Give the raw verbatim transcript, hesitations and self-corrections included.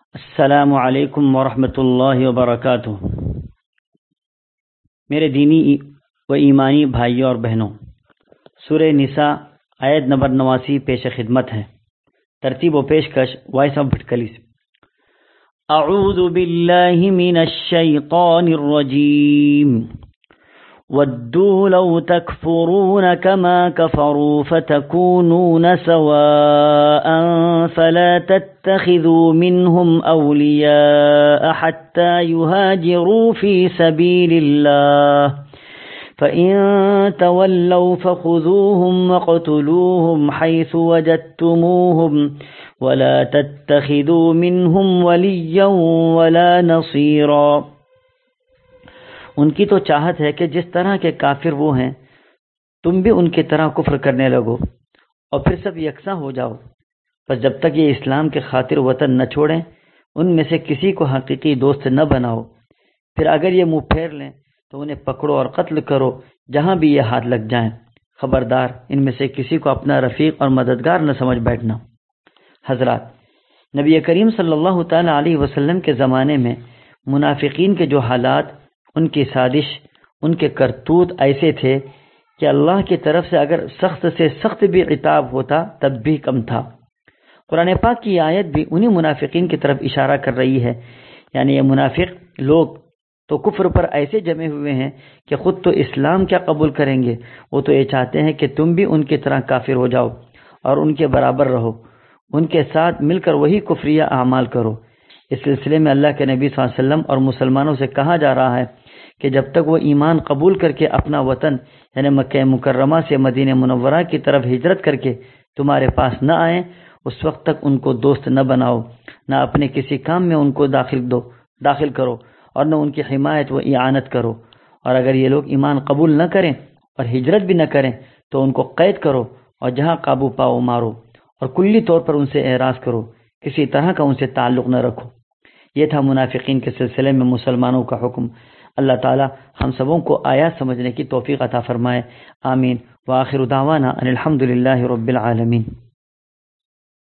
السلام علیکم ورحمۃ اللہ وبرکاتہ۔ میرے دینی و ایمانی بھائیوں اور بہنوں، سورہ نساء آیت نمبر نواسی پیش خدمت ہے۔ ترتیب و پیشکش وائس آف بھٹکلی سے۔ اعوذ باللہ من الشیطان الرجیم۔ وَدُّوا لَوْ تَكْفُرُونَ كَمَا كَفَرُوا فَتَكُونُونَ سَوَاءً فَلَا تَتَّخِذُوا مِنْهُمْ أَوْلِيَاءَ حَتَّى يُهَاجِرُوا فِي سَبِيلِ اللَّهِ فَإِن تَوَلَّوْا فَخُذُوهُمْ وَاقْتُلُوهُمْ حَيْثُ وَجَدتُّمُوهُمْ وَلَا تَتَّخِذُوا مِنْهُمْ وَلِيًّا وَلَا نَصِيرًا۔ ان کی تو چاہت ہے کہ جس طرح کے کافر وہ ہیں تم بھی ان کی طرح کفر کرنے لگو اور پھر سب یکساں ہو جاؤ، بس جب تک یہ اسلام کے خاطر وطن نہ چھوڑیں ان میں سے کسی کو حقیقی دوست نہ بناؤ، پھر اگر یہ منہ پھیر لیں تو انہیں پکڑو اور قتل کرو جہاں بھی یہ ہاتھ لگ جائیں۔ خبردار ان میں سے کسی کو اپنا رفیق اور مددگار نہ سمجھ بیٹھنا۔ حضرات، نبی کریم صلی اللہ تعالی علیہ وسلم کے زمانے میں منافقین کے جو حالات، ان کی سازش، ان کے کرتوت ایسے تھے کہ اللہ کی طرف سے اگر سخت سے سخت بھی عتاب ہوتا تب بھی کم تھا۔ قرآن پاک کی آیت بھی انہی منافقین کی طرف اشارہ کر رہی ہے، یعنی یہ منافق لوگ تو کفر پر ایسے جمے ہوئے ہیں کہ خود تو اسلام کیا قبول کریں گے، وہ تو یہ چاہتے ہیں کہ تم بھی ان کی طرح کافر ہو جاؤ اور ان کے برابر رہو، ان کے ساتھ مل کر وہی کفریہ اعمال کرو۔ اس سلسلے میں اللہ کے نبی صلی اللہ علیہ وسلم اور مسلمانوں سے کہا جا رہا ہے کہ جب تک وہ ایمان قبول کر کے اپنا وطن یعنی مکہ مکرمہ سے مدینہ منورہ کی طرف ہجرت کر کے تمہارے پاس نہ آئیں، اس وقت تک ان کو دوست نہ بناؤ، نہ اپنے کسی کام میں ان کو داخل دو داخل کرو اور نہ ان کی حمایت و اعانت کرو، اور اگر یہ لوگ ایمان قبول نہ کریں اور ہجرت بھی نہ کریں تو ان کو قید کرو اور جہاں قابو پاؤ مارو، اور کلی طور پر ان سے اعراض کرو، کسی طرح کا ان سے تعلق نہ رکھو۔ یہ تھا منافقین کے سلسلے میں مسلمانوں کا حکم۔ اللہ تعالی ہم سبوں کو آیات سمجھنے کی توفیق عطا فرمائے، آمین۔ وآخر دعوانا ان الحمد للہ رب العالمین۔